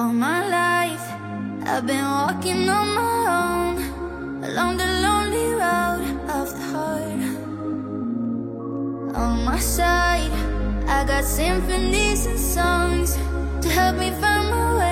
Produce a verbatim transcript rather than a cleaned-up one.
All my life I've been walking on my own, along the lonely road of the heart. On my side I got symphonies and songs to help me find my way.